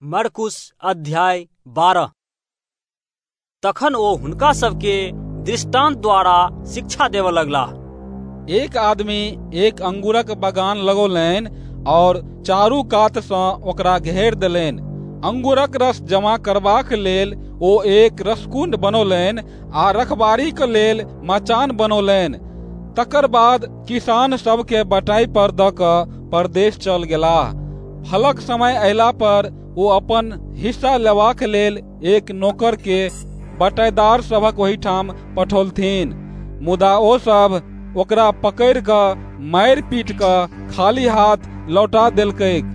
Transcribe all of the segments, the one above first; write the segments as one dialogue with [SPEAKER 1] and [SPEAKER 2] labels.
[SPEAKER 1] मरकुस अध्याय 12। तखन ओ हुनका सबके दृष्टांत द्वारा शिक्षा देव लगला।
[SPEAKER 2] एक आदमी एक अंगूरक बगान लगौलनि और चारू कात सँ ओकरा घेर देलनि। अंगूरक रस जमा करबाक लेल ओ एक रसकुंड बनौलनि आ रखबारीक लेल मचान बनौलनि। तकर बाद किसान सबके बटाई पर दऽ कऽ परदेश चल गेलाह। फलक समय अयला पर ओ अपन हिस्सा लेबाक लेल एक नौकर के बटाईदार सभक ओहिठाम पठौलथिन। मुदा ओ सब ओकरा पकड़ि कऽ मारि पीट कऽ खाली हाथ लौटा देलकैक।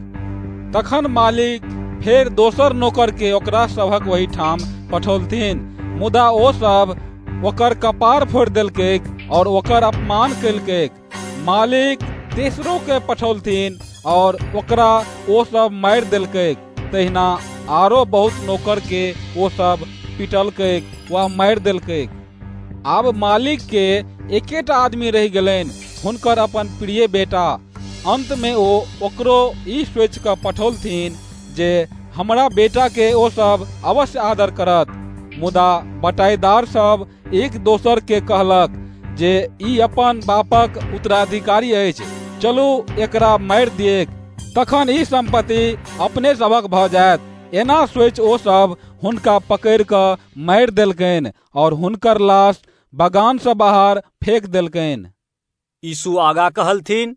[SPEAKER 2] तखन मालिक फेर दोसर नौकर के ओकरा सभक ओहिठाम पठौलथिन। मुदा ओ सब ओकर कपार फोड़ि देलकैक और ओकर अपमान केलकैक। मालिक तेसरो के पठौलथिन और ओकरा ओ सब मारि देलकैक। तहिना आरो बहुत नौकर के ओ सब पिटलकैक वा मारि देलकैक। आब मालिक के एकेटा आदमी रहि गेलनि, हुनकर अपन प्रिय बेटा। अंत में ओ ओकरो ई सोचि कऽ पठौलथिन जे हमरा बेटा के ओ सब अवश्य आदर करत। मुदा बटाईदार सब एक दोसर के कहलक जे ई अपन बापक उत्तराधिकारी अछि, चलू एकरा मारि दियैक, तखन ई संपत्ति अपने सभक भऽ जायत। एना सोचि ओ सब हुनका पकड़ि कऽ मारि देलकनि और हुनकर लाश बगान से बाहर फेंक देलकनि।
[SPEAKER 1] यीशु आगा कहलथिन,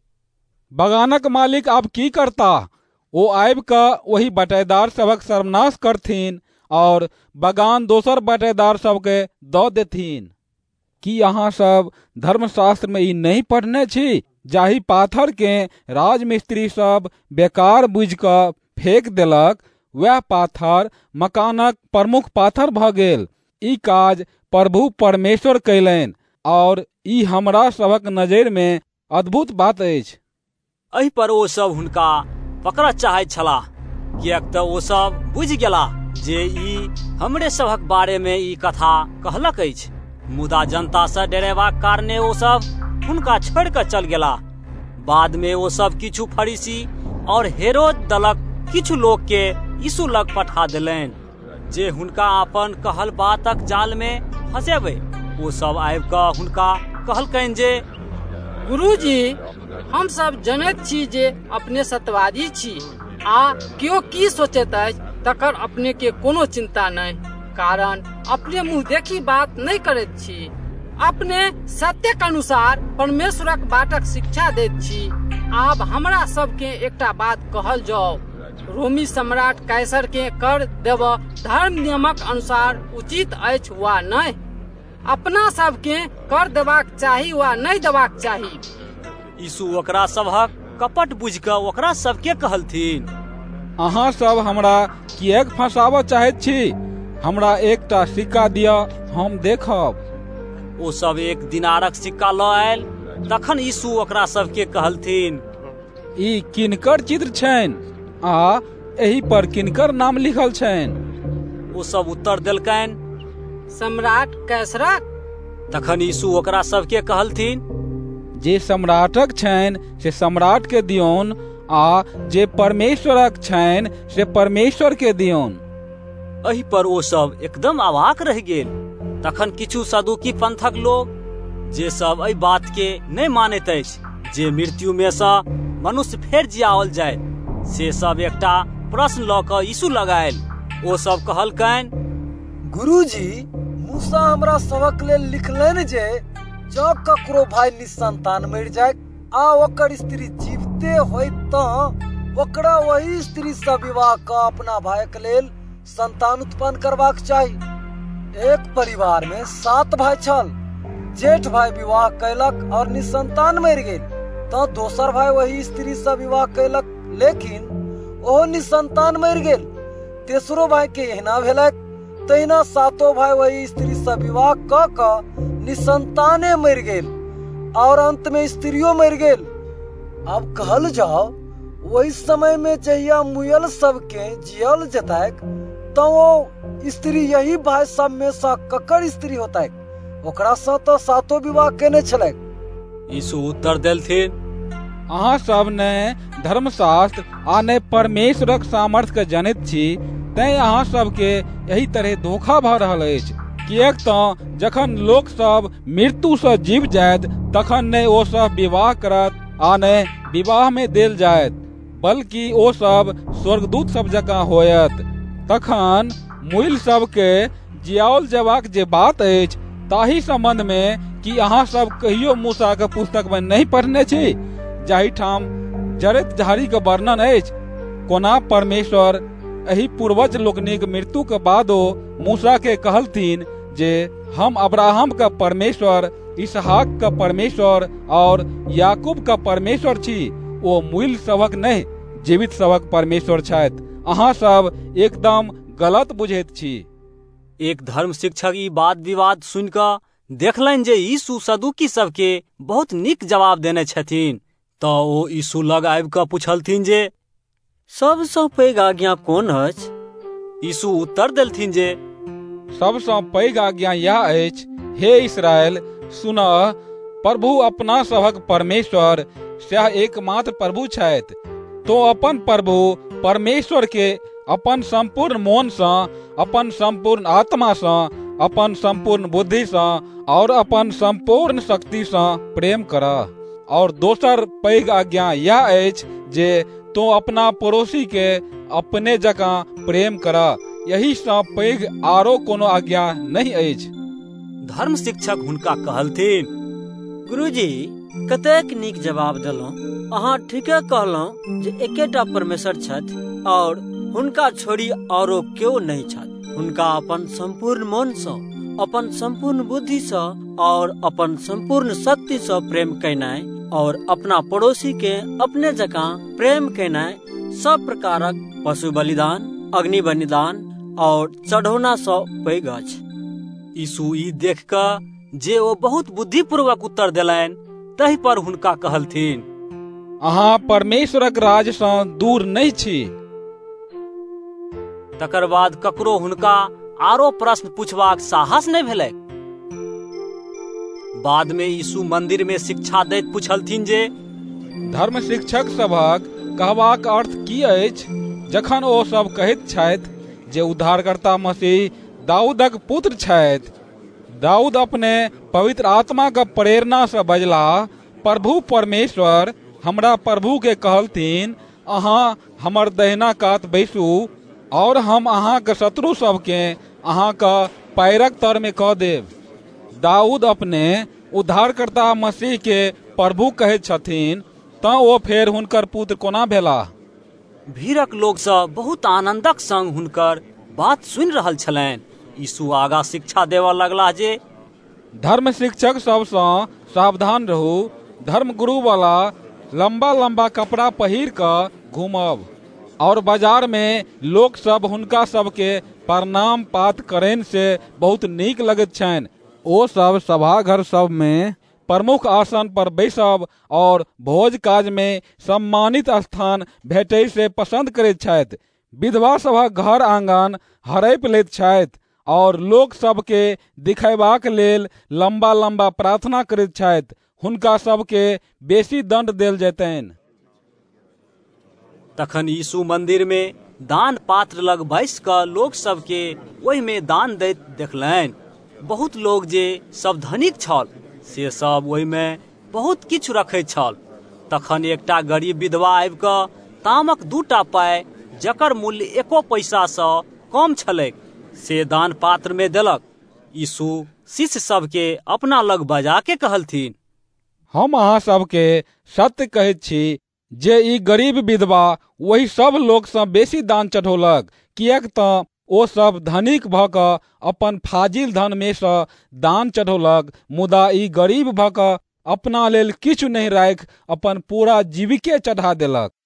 [SPEAKER 2] बगानक मालिक आब की करता? ओ आबि कऽ ओही बटाईदार सभक सर्वनाश करथिन और बगान दोसर बटाईदार सबके दऽ देथिन। की अहाँ सब धर्मशास्त्र में ई नहीं पढ़ने छी, जाहि पाथर के राजमिस्त्री सब बेकार बुझि कऽ फेंक देलक, वह पाथर मकानक प्रमुख पाथर भऽ गेल। ई काज प्रभु परमेश्वर कयलनि और ई हमरा सभक नजरि में अद्भुत बात अछि।
[SPEAKER 1] एहि पर ओ सब हुनका पकड़ऽ चाहैत छलाह, किएक तऽ ओ सब बुझि गेलाह जे ई हमरे सभक बारे में ई कथा कहलक अछि। मुदा जनता से डरेबाक कारणे ओ सब हुनका छोड़ि कऽ चल गेलाह। बाद में ओ सब किछु फरीसी और हेरोद दलक किछु लोक के यीशु लग पठा देलनि जे हुनका अपन कहल बातक जाल में फंसेबै। ओ सब आबि कऽ हुनका कहलकनि जे
[SPEAKER 3] गुरुजी, हम सब जनैत छी जे अपने सत्यवादी छी आ केओ की सोचैत अछि तकर अपने के कोनो चिंता नहीं, कारण अपने मुँह देखी बात नहीं करैत छी। अपने सत्यक अनुसार परमेश्वरक बातक शिक्षा दैत छी। आब हमरा सबके एकटा बात कहल जाओ, रोमी सम्राट कैसर के कर देब धर्म नियमक अनुसार उचित अछि वा नहीं? अपना सबके कर देबाक चाही वा नहीं देबाक चाही?
[SPEAKER 1] यीशु ओकरा सभक कपट बुझि कऽ ओकरा सबके कहलथिन,
[SPEAKER 2] अहाँ सब हमरा किएक फंसाबऽ चाहैत छी? हमरा एकटा सिक्का दिअ, हम देखब।
[SPEAKER 1] ओ सब एक दिनारक सिक्का लऽ आयल। तखन यीशु ओकरा सबके कहलथिन,
[SPEAKER 2] ई किनकर चित्र छनि आ एही पर किनकर नाम लिखल छनि?
[SPEAKER 1] ओ सब उत्तर देलकनि,
[SPEAKER 3] सम्राट कैसरक।
[SPEAKER 1] तखन यीशु ओकरा सबके कहलथिन,
[SPEAKER 2] जे सम्राटक छनि से सम्राट के दियौन आ जे परमेश्वरक छनि से परमेश्वर के दियौन।
[SPEAKER 1] एहि पर ओ सब एकदम अवाक रहि गेल। तखन किछु सदुकी पंथक लोग, जे सब एहि बात के नहीं मानैत अछि जे मृत्यु में सँ मनुष्य फेर जियाओल जाय, से सब एकटा प्रश्न लऽ कऽ यीशु लग आयल। ओ सब कहलकनि,
[SPEAKER 4] गुरुजी, मूसा हमरा सबक लेल लिखलनि जे जँ ककरो भाई निसंतान मरि जाय आ ओकर स्त्री जीविते होय तऽ ओकरा वही स्त्री से विवाह कऽ अपना भाईक लेल संतान उत्पन्न करबाक चाही। एक परिवार में 7 भाई छल। जेठ भाई विवाह कैलक और निसंतान मरि गेल, तऽ दोसर भाई वही स्त्री से विवाह कैलक, लेकिन ओहो निसंतान मरि गेल। तेसरो भाई के एहना भेलक। तहिना 7 भाई वही स्त्री से विवाह कऽ कऽ निसंताने मरि गेल और अंत में स्त्रियों मरि गेल। अब कहल जाओ, वही समय में जहिया मुयल सबके जियल जतैक, तो वो स्त्री यही भाई सब में सँ ककर स्त्री होतैक? ओकरा सँ तो 7 विवाह केने छलैक।
[SPEAKER 1] यीशु उत्तर देलथिन,
[SPEAKER 2] अहाँ सब ने धर्मशास्त्र आ ने परमेश्वरक सामर्थ्य के जनैत छी, तैं अहाँ सबके यही तरह धोखा भऽ रहल अछि। किएक तऽ जखन लोक सब मृत्यु से जीव जायत तखन ने ओ सब विवाह करत आ ने विवाह में देल जायत, बल्कि ओ सब स्वर्गदूत सब जकाँ होयत। तखन मूल सबके जियाओल जेबाक जे बात अछि ताहि संबंध में कि अहाँ सब कहियो मूसा के पुस्तक में नहीं पढ़ने छी, जाहि ठाम जरैत झाड़ी के वर्णन अछि, कोना परमेश्वर एही पूर्वज लोकनिक मृत्यु के बादो मूसा के कहलथिन जे हम अब्राहम का परमेश्वर, इसहाक का परमेश्वर और याकूब का परमेश्वर छी। ओ मूल सबक नहीं, जीवित सबक परमेश्वर छथि। अहाँ सब एकदम गलत बुझैत छी।
[SPEAKER 1] एक धर्म शिक्षक ई वाद विवाद सुनि कऽ देखलनि जे यीशु सदुकी सबके बहुत नीक जवाब देने छथिन, तऽ ओ यीशु लग आबि कऽ पूछलथिन जे सबसँ पैघ आज्ञा कोन अछि? यीशु उत्तर देलथिन जे
[SPEAKER 2] सबसँ पैघ आज्ञा यह अछि, हे इस्राएल सुनह, प्रभु अपना सभक परमेश्वर सएह एकमात्र प्रभु छथि। तो अपन प्रभु परमेश्वर के अपन संपूर्ण मन सँ, अपन संपूर्ण आत्मा सँ, अपन संपूर्ण बुद्धि सँ और अपन संपूर्ण शक्ति सँ प्रेम करह। और दोसर पैघ आज्ञा यह अछि जे तो अपना पड़ोसी के अपने जकाँ प्रेम करह। यही सँ पैघ आरो कोनो आज्ञा नहीं अछि।
[SPEAKER 1] धर्म शिक्षक हुनका कहलथिन,
[SPEAKER 5] गुरुजी, कतेक नीक जवाब देलहुँ। अहाँ ठीके कहलहुँ जे एकेटा परमेश्वर छथि और हुनका छोड़ी औरो केओ नहीं छथि। हुनका अपन संपूर्ण मन सँ, अपन संपूर्ण बुद्धि सँ और अपन संपूर्ण शक्ति सँ प्रेम कैनाइ और अपना पड़ोसी के अपने जकाँ प्रेम कैनाइ सब प्रकारक पशु बलिदान, अग्नि बलिदान और चढ़ौना सँ पैघ अछि।
[SPEAKER 1] यीशु ई देख कऽ जे ओ बहुत बुद्धिपूर्वक उत्तर देलनि, तहि पर हुनका कहलथिन,
[SPEAKER 2] अहाँ परमेश्वरक राज सँ दूर नहीं छी।
[SPEAKER 1] तकर बाद ककरो हुनका आरो प्रश्न पूछबाक साहस नहीं भेलै। बाद में यीशु मंदिर में शिक्षा दैत पूछलथिन जे
[SPEAKER 2] धर्म शिक्षक सभक कहबाक अर्थ की अछि जखन ओ सब कहैत छथि जे उद्धारकर्ता मसीह दाऊदक पुत्र छथि। दाऊद अपने पवित्र आत्मा के प्रेरणा से बजला, प्रभु परमेश्वर हमरा प्रभु के कहलथिन, अहाँ हमर दहिना कात बैसू और हम अहाँ के शत्रु सबके अहाँ के पैरक तर में कऽ देब। दाऊद अपने उद्धारकर्ता मसीह के प्रभु कहैत छथिन, तऽ ओ फेर हुनकर पुत्र कोना भेलाह?
[SPEAKER 1] भीड़क लोक सब बहुत आनंदक संग हुनकर बात सुनि रहल छलनि। यीशु आगा शिक्षा देवा लगला जे
[SPEAKER 2] धर्म शिक्षक सबसँ सावधान रहू। धर्म गुरु वाला लंबा लंबा कपड़ा पहिर कऽ घूमब और बाजार में लोक सब हुनका सबके प्रणाम पात करैन से बहुत नीक लगैत छनि। ओ सब सभाघर सब में प्रमुख आसन पर बैसब और भोज काज में सम्मानित स्थान भेटै से पसंद करैत छथि। विधवा सभक घर आंगन हड़पि लैत छथि और लोक सबके दिखयबाक लेल लंबा लंबा प्रार्थना करैत छथि। हुनका सबके बेसी दंड देल जेतनि।
[SPEAKER 1] तखन यीशु मंदिर में दान पात्र लग बैस कऽ लोक सबके ओहि में दान दैत देखलनि। बहुत लोग जे सब धनिक छल से सब ओहि में बहुत किछु रखैत छल। तखन एकटा गरीब विधवा आबि कऽ तामक 2टा पाइ, जकर मूल्य 1 पैसा सँ कम छलैक, से दान पात्र में देलक। यीशु शिष्य सबके अपना लग बजा के कहलथिन,
[SPEAKER 2] हम अहाँ सबके सत्य कहैत छी जे ई गरीब विधवा वही सब लोक सँ बेसी दान चढ़ौलक, किएक तऽ ओ सब धनिक भऽ कऽ अपन फाजिल धन में सँ दान चढ़ौलक, मुदा ई गरीब भऽ कऽ अपना लेल किछु नहीं राखि अपन पूरा जीविके चढ़ा देलक।